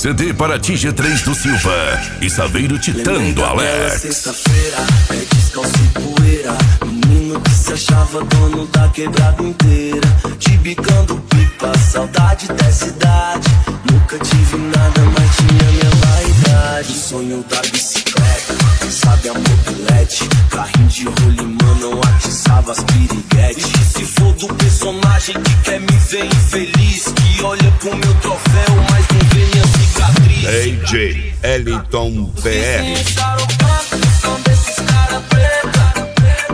CD Paraty G3 do Silva e Saveiro Titã do Alex. Sexta-feira é descalço e poeira, menino que se achava dono da quebrada inteira, tibicando pipa, saudade da cidade. Nunca tive nada, mas tinha minha vaidade. O sonho da bicicleta, sabe a mobilete, carrinho de rolimã, não atiçava as piriguetes. E se for do personagem que quer me ver infeliz, que olha pro meu troféu, mas não vê minha cicatriz. DJ Eliton PR. São desses cara preta,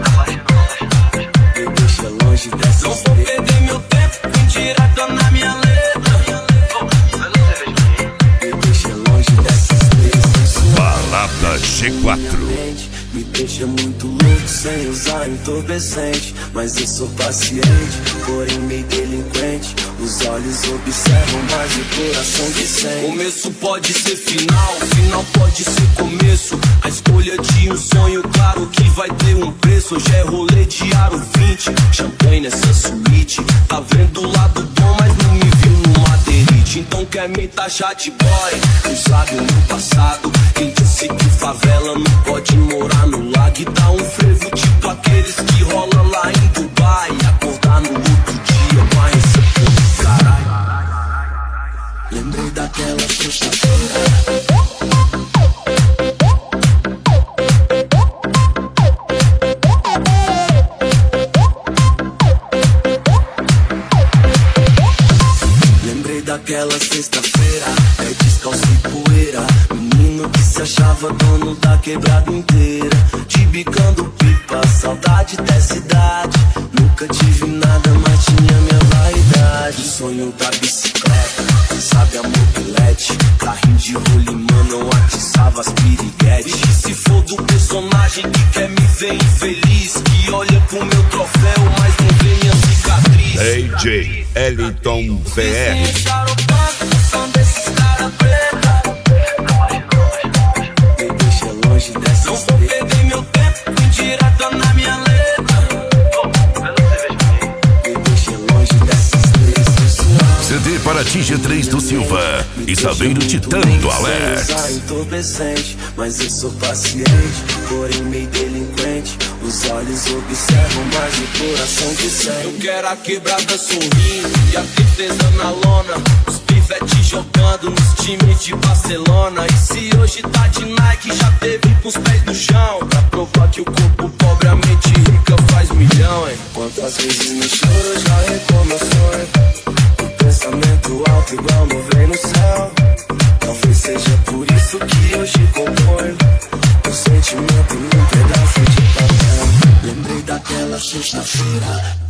me deixa longe dessa. Não vou perder meu tempo com direta na minha letra. Me deixa longe dessas letras. Balada G4. Me deixa muito louco sem usar entorpecente, mas eu sou paciente, porém meio delinquente. Os olhos observam, mas o coração dissente. Começo pode ser final, final pode ser começo. A escolha de um sonho, claro que vai ter um preço. Hoje é rolê de aro 20, champanhe nessa suíte. Tá vendo o lado bom, mas não me viu no Madeirite. Então quer me taxar de boy, não sabe o meu passado. Quem disse que favela não pode morar no lago e dar um frevo tipo aqueles que rola lá em Dubai. Acordar no outro dia com a receita do caralho. Lembrei daquela sexta-feira. Daquela sexta-feira, é descalço e poeira, menino que se achava dono da quebrada inteira, tibicando pipa, saudade da cidade. Nunca tive nada, mas tinha minha vaidade. O sonho da bicicleta, sabe a mobilete, carrinho de rolimã, não atiçava as piriguetes. E se for do personagem que quer me ver infeliz, que olha pro meu troféu, mas não vê minha cicatriz. DJ Eliton PR. São desses cara preta, me deixa longe dessas. Não vou perder meu tempo com direta na minha letra. Me deixa longe dessas letras. CD Paraty G3 do Silva e Saveiro Titã do Alex. Entorpecente, mas eu sou paciente, porém meio delinquente. Os olhos observam, mas o coração dissente. Eu quero a quebrada sorrindo e a tristeza na lona. Os pivetes jogando nos times de Barcelona. E se hoje tá de Nike, já teve com os pés no chão, pra provar que o corpo pobre, a mente rica faz milhão, hein? Quantas vezes me choro, já recuo meu sonho. Pensamento alto igual nuvem no céu. Talvez seja por isso que hoje componho o sentimento num pedaço de papel. Lembrei daquela sexta-feira,